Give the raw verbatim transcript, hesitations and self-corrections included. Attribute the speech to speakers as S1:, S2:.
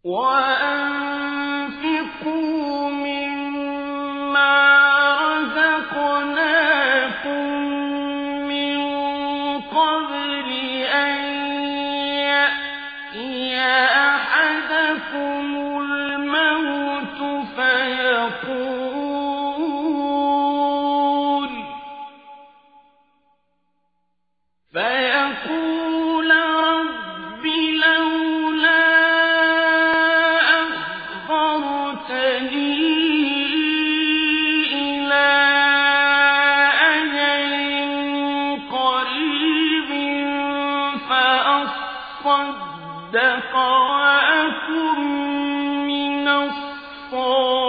S1: وَأَنفِقُوا مِمَّا رَزَقْنَاكُم مِّن قَبْلِ أَن يَأْتِيَ أَحَدَكُمُ الْمَوْتُ فَيَقُولَ رَبِّ لَوْلَا أَخَّرْتَنِي إِلَىٰ أَجَلٍ قَرِيبٍ فَأَصَّدَّقَ وَأَكُن مِّنَ الصَّالِحِينَ